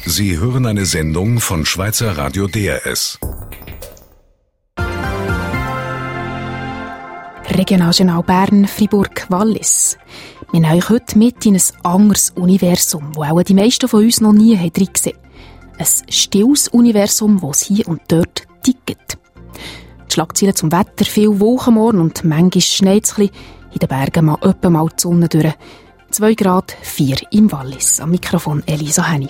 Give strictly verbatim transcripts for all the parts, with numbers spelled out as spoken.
Sie hören eine Sendung von Schweizer Radio D R S. Regionaljournal Bern, Fribourg, Wallis. Wir nehmen euch heute mit in ein anderes Universum, das auch die meisten von uns noch nie reingesehen haben. Ein stilles Universum, das hier und dort tickt. Die Schlagzeilen zum Wetter, viel Wolken morgen und manchmal schneit es ein bisschen. In den Bergen mal öppe mal die Sonne durch. zwei Grad, vier im Wallis. Am Mikrofon Elisa Henny.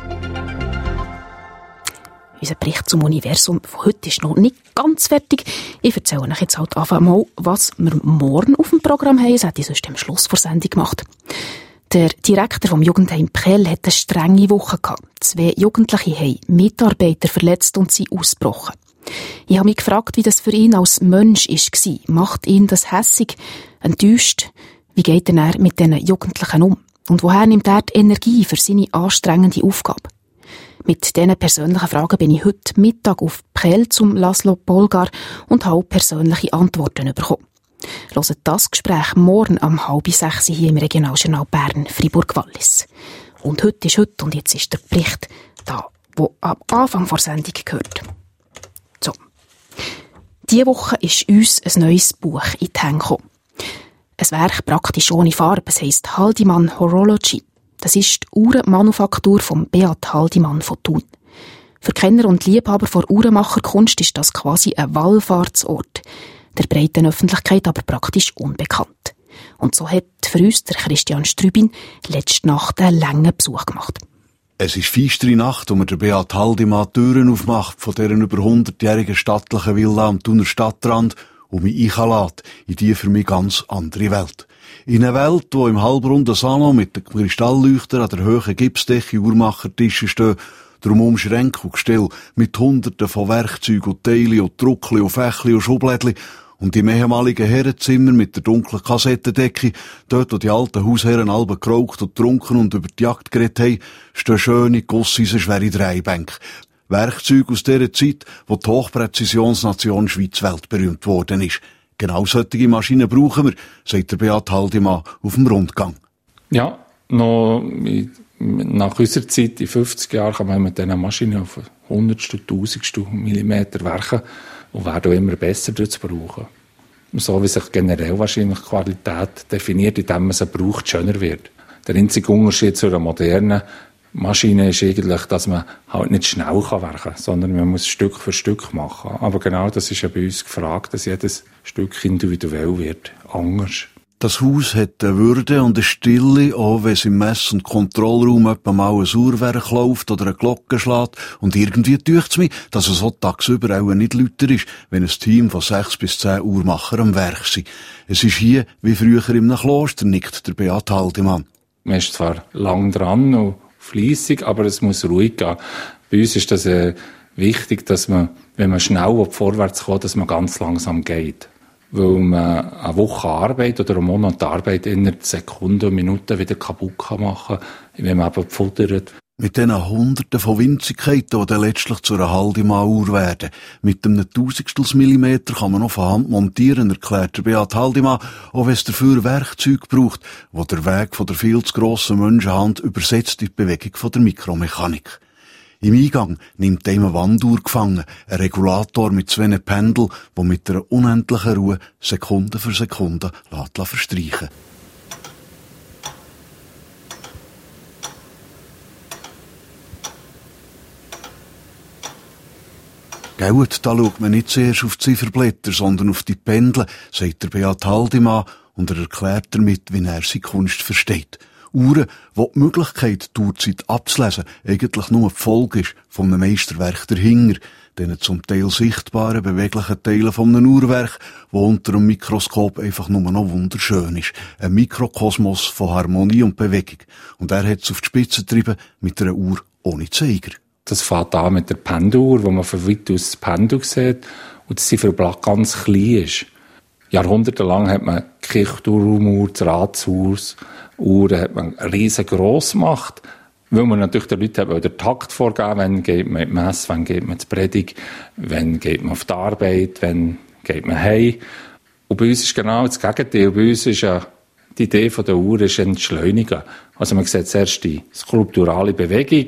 Unser Bericht zum Universum von heute ist noch nicht ganz fertig. Ich erzähle euch jetzt halt einfach mal, was wir morgen auf dem Programm haben. Das hätte ich sonst am Schluss der Sendung gemacht. Der Direktor vom Jugendheim Prell hatte eine strenge Woche gehabt. Zwei Jugendliche haben Mitarbeiter verletzt und sie ausgebrochen. Ich habe mich gefragt, wie das für ihn als Mensch war. Macht ihn das hässig, enttäuscht? Wie geht er mit diesen Jugendlichen um? Und woher nimmt er die Energie für seine anstrengende Aufgabe? Mit diesen persönlichen Fragen bin ich heute Mittag auf Prell zum Laszlo Polgar und habe persönliche Antworten bekommen. Hört das Gespräch morgen um halb sechs hier im Regionaljournal Bern, Fribourg-Wallis. Und heute ist heute und jetzt ist der Bericht da, der am Anfang der Sendung gehört. So. Diese Woche ist uns ein neues Buch in die Hände gekommen. Ein Werk praktisch ohne Farbe, es heisst Haldimann Horology. Das ist die Uhrenmanufaktur von Beat Haldimann von Thun. Für Kenner und Liebhaber von Uhrenmacherkunst ist das quasi ein Wallfahrtsort. Der breiten Öffentlichkeit aber praktisch unbekannt. Und so hat für uns der Christian Strübin letzte Nacht einen langen Besuch gemacht. Es ist feistere Nacht, wo mir der Beat Haldimann die Türen aufmacht von deren über hundertjährigen stattlichen Villa am Thuner Stadtrand und mich einlässt in die für mich ganz andere Welt. In einer Welt, wo im halbrunden Salon mit den Kristallleuchtern an der hohen Gipsdecke Uhrmachertische stehen, drumherum Schränke und Gestell mit Hunderten von Werkzeugen und Teilen und Druckli und Fächli und Schublädli und im ehemaligen Herrenzimmer mit der dunklen Kassettendecke, dort wo die alten Hausherren alle geraucht und getrunken und über die Jagd geredet haben, stehen schöne, gusseisen-schwere Dreibänke. Werkzeuge aus dieser Zeit, wo die Hochpräzisionsnation Schweiz weltberühmt worden ist. Genau solche Maschinen brauchen wir, sagt der Beat Haldimann auf dem Rundgang. Ja, noch nach unserer Zeit, in fünfzig Jahren, kann man mit diesen Maschinen auf hundertstel, tausendstel Millimeter werken und werden auch immer besser zu brauchen. So wie sich generell wahrscheinlich Qualität definiert, indem man sie braucht, schöner wird. Der einzige Unterschied zu einer modernen Maschine ist eigentlich, dass man halt nicht schnell werken kann, sondern man muss Stück für Stück machen. Aber genau das ist ja bei uns gefragt, dass jedes Stück individuell wird, anders. Das Haus hat eine Würde und eine Stille, auch wenn es im Mess- und Kontrollraum etwa mal ein Uhrwerk läuft oder eine Glocke schlägt. Und irgendwie dünkt es mich, dass es so tagsüber auch nicht lauter ist, wenn ein Team von sechs bis zehn Uhrmacher am Werk sind. Es ist hier wie früher in einem Kloster, nickt der Beat Haldimann. Man ist zwar lang dran und fleissig, aber es muss ruhig gehen. Bei uns ist das äh, wichtig, dass man, wenn man schnell vorwärts kommt, dass man ganz langsam geht. Weil man eine Woche Arbeit oder einen Monat Arbeit innerhalb Sekunden und Minuten wieder kaputt kann machen kann, wenn man eben futtert. Mit diesen Hunderten von Winzigkeiten, die dann letztlich zu einer Haldimann-Uhr werden. Mit einem Tausendstelsmillimeter kann man noch von Hand montieren, erklärt der Beat Haldimann, auch wenn es dafür Werkzeuge braucht, wo der Weg von der viel zu grossen Menschenhand übersetzt in die Bewegung von der Mikromechanik. Im Eingang nimmt eine Wanduhr gefangen, ein Regulator mit zwei Pendeln, der mit einer unendlichen Ruhe Sekunde für Sekunde lässt verstreichen. Gut, da schaut man nicht zuerst auf die Zifferblätter, sondern auf die Pendel, sagt der Beat Haldimann, und er erklärt damit, wie er seine Kunst versteht. Uhren, wo die Möglichkeit, die Uhrzeit abzulesen, eigentlich nur die Folge ist von einem Meisterwerk dahinter, den zum Teil sichtbaren, beweglichen Teilen von einem Uhrwerk, wo unter einem Mikroskop einfach nur noch wunderschön ist. Ein Mikrokosmos von Harmonie und Bewegung. Und er hat es auf die Spitze getrieben mit einer Uhr ohne Zeiger. Das fängt an mit der Pendeluhr, wo man von weit aus das Pendel sieht und das Zifferblatt ganz klein ist. Jahrhundertelang hat man die Kirchturmuhr, das Ratshaus, Uhren hat man riesengross gemacht, weil man natürlich den Leuten den Takt vorgeben, wenn geht man in die Messe, wenn geht man zur Predigt, wenn geht man auf die Arbeit, wenn geht man heim. Und bei uns ist genau das Gegenteil. Bei uns ist ja die Idee der Uhr ist Entschleunigen. Also man sieht zuerst die skulpturale Bewegung,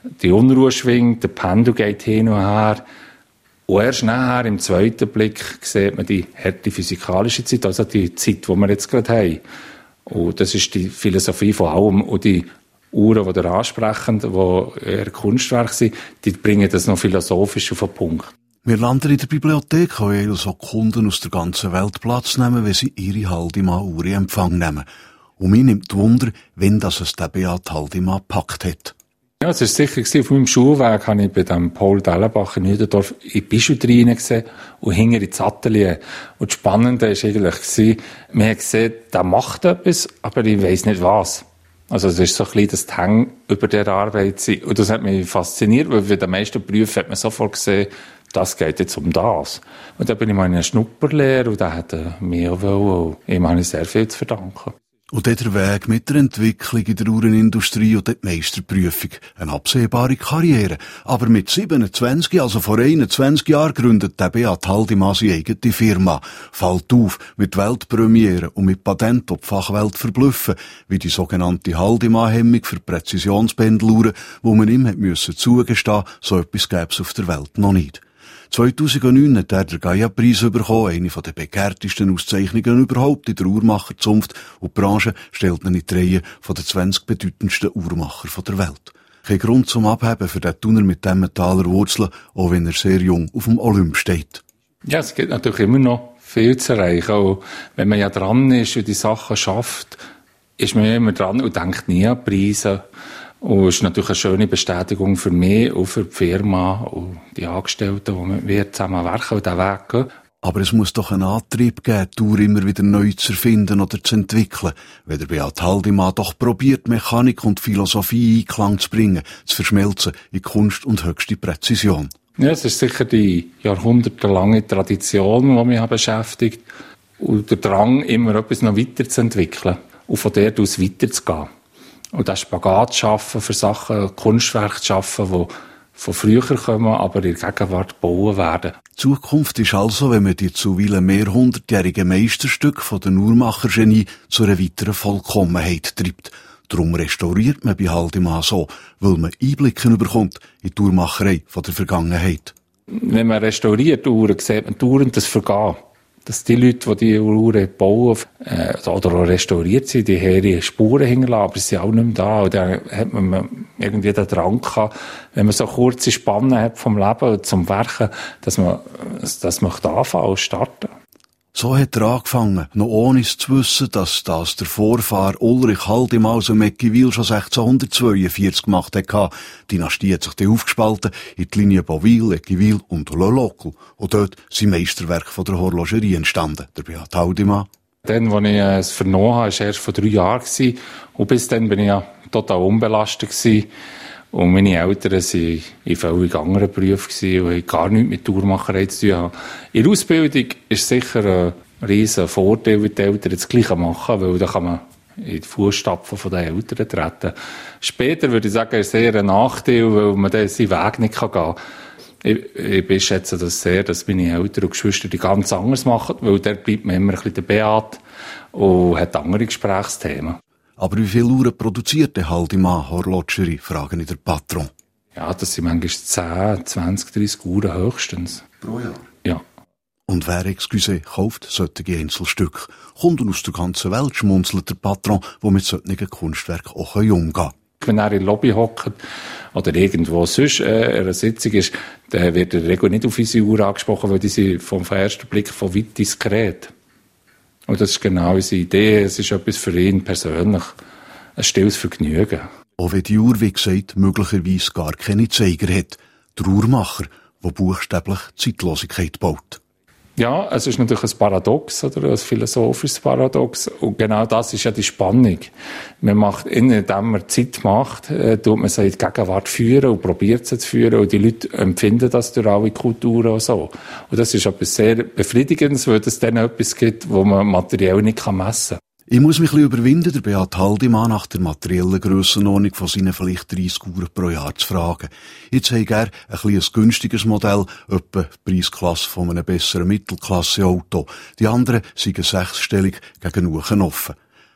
die Unruhe schwingt, der Pendel geht hin und her. Und erst nachher, im zweiten Blick, sieht man die harte physikalische Zeit, also die Zeit, die wir jetzt gerade haben. Und das ist die Philosophie von allem. Und die Uhren, die ihr ansprechen, die eher Kunstwerke sind, die bringen das noch philosophisch auf den Punkt. Wir landen in der Bibliothek, wo also Kunden aus der ganzen Welt Platz nehmen, wenn sie ihre Haldimann-Uhr in Empfang nehmen. Und mich nimmt Wunder, wenn das es der Beat Haldimann gepackt hat. Ja, es war sicher, auf meinem Schulweg habe ich bei dem Paul Dellenbach in Niederdorf in die Bijouterien gesehen und hinter ins Atelier. Und das Spannende war eigentlich, man hat gesehen, der macht etwas, aber ich weiss nicht was. Also es ist so ein bisschen das Hängen über der Arbeit. Und das hat mich fasziniert, weil bei den meisten Berufen hat man sofort gesehen, das geht jetzt um das. Und dann bin ich mal in einer Schnupperlehre und da hat er mir auch wollen. Ihm habe ich sehr viel zu verdanken. Und dann der Weg mit der Entwicklung in der Uhrenindustrie und die Meisterprüfung. Eine absehbare Karriere. Aber mit siebenundzwanzig, also vor einundzwanzig Jahren, gründet der Beat Haldimann seine eigene Firma. Fällt auf mit Weltpremieren und mit Patenten, die die Fachwelt verblüffen, wie die sogenannte Haldimann-Hemmung für Präzisionspendeluhren, wo man ihm müssen zugestehen, so etwas gäbe es auf der Welt noch nicht. zweitausendneun hat er den Gaia-Preis bekommen, eine der begehrtesten Auszeichnungen überhaupt in der Uhrmacherzunft, und die Branche stellt ihn in die Reihe der zwanzig bedeutendsten Uhrmacher der Welt. Kein Grund zum Abheben für den Thuner mit Emmentaler Wurzeln, auch wenn er sehr jung auf dem Olymp steht. Ja, es gibt natürlich immer noch viel zu erreichen. Auch wenn man ja dran ist und die Sachen schafft, ist man ja immer dran und denkt nie an Preise. Und es ist natürlich eine schöne Bestätigung für mich und für die Firma und die Angestellten, die mit mir zusammenwerken und diesen Weg gehen. Aber es muss doch einen Antrieb geben, die Uhr immer wieder neu zu erfinden oder zu entwickeln. Wenn der Beat Haldimann doch probiert, Mechanik und Philosophie in Einklang zu bringen, zu verschmelzen in Kunst und höchste Präzision. Ja, es ist sicher die jahrhundertelange Tradition, die mich beschäftigt. Und der Drang, immer etwas noch weiterzuentwickeln und von dort aus weiterzugehen. Und das Spagat zu schaffen, für Sachen, Kunstwerke zu schaffen, die von früher kommen, aber in der Gegenwart gebaut werden. Die Zukunft ist also, wenn man die zuweilen mehrhundertjährigen Meisterstücke von der Uhrmachergenie zu einer weiteren Vollkommenheit treibt. Darum restauriert man bei Haldimann so, weil man Einblicke bekommt in die Uhrmacherei von der Vergangenheit. Wenn man restauriert Uhren, sieht man dauernd das Vergehen. Dass die Leute, die die Uhren bauen äh, oder auch restauriert sind, die haben ihre Spuren hinterlassen, aber sie sind auch nicht mehr da. Und dann hat man irgendwie den Drang gehabt, wenn man so kurze Spannen hat vom Leben zum Werken, dass man, dass man anfangen und starten. So hat er angefangen, noch ohne es zu wissen, dass das der Vorfahr Ulrich Haldimann aus dem Ecqueville schon sechzehnhundertzweiundvierzig gemacht hat. Die Dynastie hat sich dann aufgespalten in die Linie Beauville, Ecqueville und Le Locle. Und dort sind Meisterwerke von der Horlogerie entstanden, der Beat Haldimann. Dann, als ich es vernommen habe, war erst vor drei Jahren. Und bis dann bin ich ja total unbelastet gewesen. Und meine Eltern waren in völlig anderen Berufen und hatten gar nichts mit der Uhrmacherei zu tun haben. In der Ausbildung ist sicher ein riesen Vorteil, wenn die Eltern das Gleiche machen, weil da kann man in die Fußstapfen der Eltern treten. Später würde ich sagen, ist es eher ein Nachteil, weil man dann seinen Weg nicht gehen kann. Ich, ich beschätze das sehr, dass meine Eltern und Geschwister die ganz anders machen, weil dort bleibt man immer ein bisschen der Beat und hat andere Gesprächsthemen. Aber wie viele Uhren produziert der Haldimann Horlogerie, fragen ich der Patron. Ja, das sind manchmal zehn, zwanzig, dreissig Uhren höchstens. Pro Jahr? Ja. Und wer, excuse, kauft solche Einzelstücke? Kunden aus der ganzen Welt, schmunzelt der Patron, der mit solchen Kunstwerken auch umgehen kann. Wenn er in der Lobby hockt oder irgendwo sonst äh, in einer Sitzung ist, dann wird in der Regel nicht auf unsere Uhr angesprochen, weil die sind vom ersten Blick von weit diskret. Und das ist genau unsere Idee. Es ist etwas für ihn persönlich. Ein stilles Vergnügen. Auch wenn die Uhr, wie gesagt, möglicherweise gar keine Zeiger hat. Der Uhrmacher, der buchstäblich Zeitlosigkeit baut. Ja, es ist natürlich ein Paradox, oder? Ein philosophisches Paradox. Und genau das ist ja die Spannung. Man macht, indem man Zeit macht, äh, tut man sie in die Gegenwart führen und probiert sie zu führen. Und die Leute empfinden das durch alle Kulturen und so. Und das ist etwas sehr Befriedigendes, weil es dann etwas gibt, wo man materiell nicht messen kann. Ich muss mich ein bisschen überwinden, der Beat Haldimann nach der materiellen Grössenordnung von seinen vielleicht dreissig Uhren pro Jahr zu fragen. Jetzt habe er ein bisschen ein günstiges Modell, etwa die Preisklasse von einem besseren Mittelklasse-Auto. Die anderen sind sechsstellig gegen Uchen offen.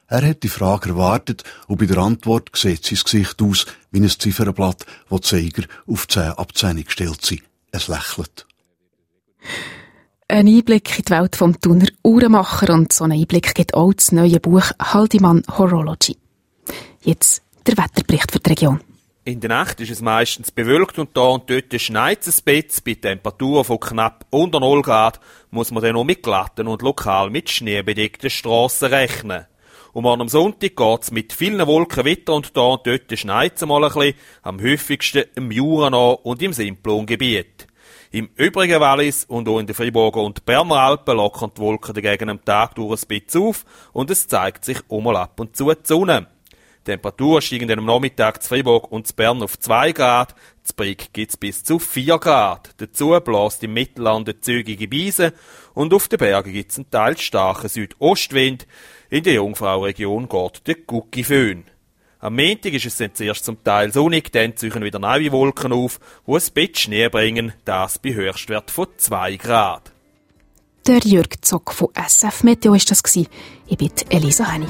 Er hat die Frage erwartet und bei der Antwort sieht sein Gesicht aus wie ein Ziffernblatt, wo die Zeiger auf zehn ab zehn gestellt sind. Es lächelt. Ein Einblick in die Welt vom Thuner Uhrenmacher und so einen Einblick gibt auch das neue Buch Haldimann Horology. Jetzt der Wetterbericht für die Region. In der Nacht ist es meistens bewölkt und da und dort schneit es ein bisschen. Bei Temperaturen von knapp unter null Grad muss man dann auch mit glatten und lokal mit schneebedeckten Strassen rechnen. Und am Sonntag geht es mit vielen Wolken weiter und da und dort schneit es mal ein bisschen, am häufigsten im Jura und im Simplongebiet. Im übrigen Wallis und auch in den Freiburger und Berner Alpen lockern die Wolken dagegen am Tag durch ein bisschen auf und es zeigt sich auch mal ab und zu die Sonne. Die Temperaturen steigen dann am Nachmittag zu Freiburg und zu Bern auf zwei Grad, zu Brig gibt es bis zu vier Grad. Dazu bläst im Mittelland eine zügige Brise und auf den Bergen gibt es einen teils starken Südostwind. In der Jungfrauregion geht der Gucki-Föhn. Am Montag ist es dann zuerst zum Teil sonnig, dann ziehen wieder neue Wolken auf, die ein bisschen Schnee bringen, das bei Höchstwert von zwei Grad. Der Jürg Zock von S F Meteo war das. Ich bin Elisa Henny.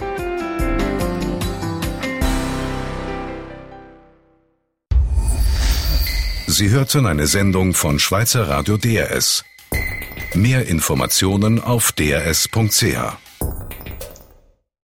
Sie hörten eine Sendung von Schweizer Radio D R S. Mehr Informationen auf d r s punkt c h.